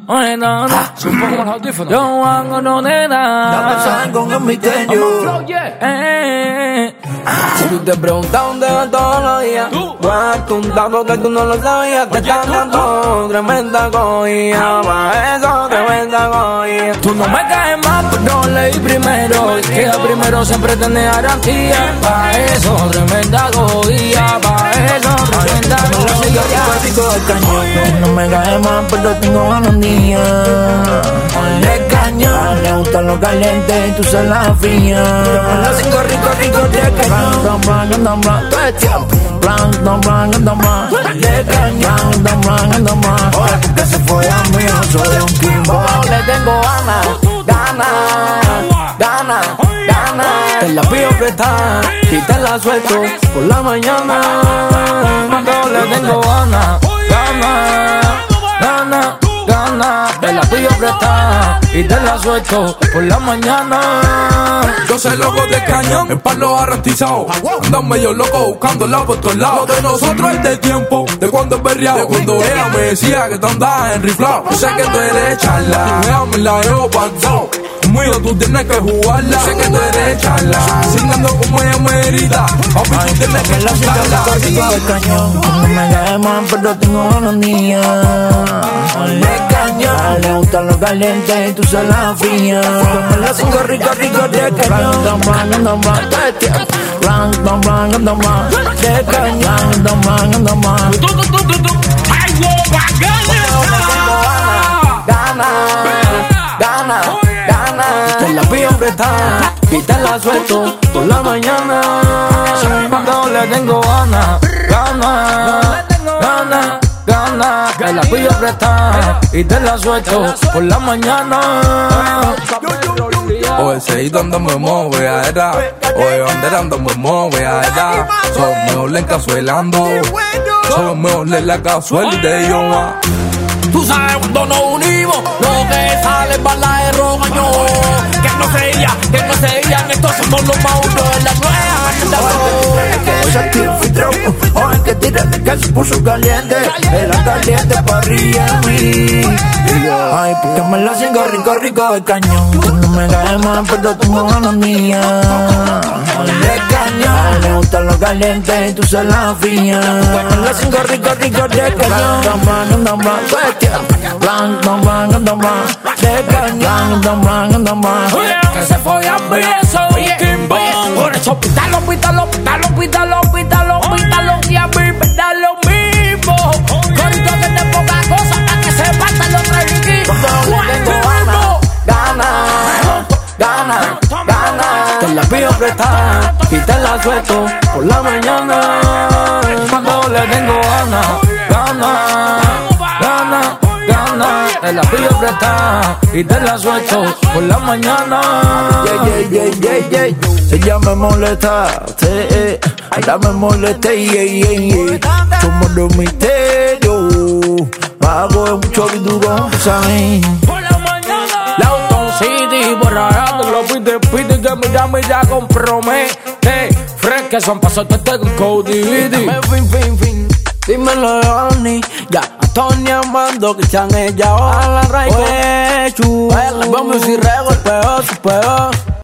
Oye, nana, se pongo los audífonos. Yo hago no nena. Dame sal con el misterio. Si tú te preguntas dónde vas todos los días, voy a contar porque tú no lo sabías. Te están dando tremenda cogida. Pa' eso, tremenda cogida. Tú no me caes más, pero leí primero. Y queda primero siempre tenés garantía. Pa' eso, tremenda cogida. Pa' eso, tremenda cogida. Rico del cañón. No me cae más, pero tengo garantía. Ponle cañón. Le gustan los calientes y tú se la fría. Los cinco ricos de cañón. Todo el tiempo. De cañón. Ahora porque se fue a mí, yo soy un kimbo. Le tengo ganas. Te la pido prestada y te la suelto por la mañana. Cuando le tengo ganas. Te la pido prestada y te la suelto por la mañana. Yo soy loco de cañón, el palo garantizado. Andan medio loco buscándola por todos lados. Lo de nosotros es de tiempo, de cuando es berreado. De cuando ella me decía que tú andabas enriflado. Yo sé que tú eres charla, ella me la llevo pasado. Conmigo tú tienes que jugarla. Yo sé que tú eres charla, singando como ella me grita. Papi, tú tienes que chutarla. Rico del cañón. No me cae más, pero tengo garantía. Ponle cañón. Le gustan los calientes y tú se la fría. Los cinco ricos de cañón. Todo el tiempo. De cañón. Ganas. Te la pido prestada y te la suelto por la mañana. Cuando le tengo ganas. Te la pido prestada y te la suelto por la mañana. Oye, seguí dándome movedera. Oye, bandera dándome movedera. Son mejor encazuelando. Son mejor la cazuela y yo más. Tú sabes cuando nos unimos, lo que sale para la de rogaño. Que no se irían, estos somos los maduros de la nueva. Que se activa filtró, o el que tira de que se puso caliente. Era caliente pa' arriba de mí. Ay, porque me la sigo rico de cañón. Tú no me caes más, pero tengo ganas mías. De cañón. Le gustan los calientes y tú se la fías. Me la sigo rico de cañón. De cañón. Que se fue a mí, eso es un quimbón. Por eso pítalo y a mí me da lo mismo. Corito que te ponga cosas para que se partan los tres equipos. Ganas. Te la pido prestada y te la suelto por la mañana. Cuando le tengo ganas. Te la pido prestada y te la suelto por la mañana. Ella me molestaste, ella me molesté, somos los misterios, pago de mucho viduro, ¿sabes? Por la mañana. Lawton City, borrando los pide que mira, compromete. Fred, que son pasos que te con Cody. Fin. Dímelo, Johnny, ya Tony Amando, que sean ella, ojalá la raíz. Vamos y rego el peor, su peor.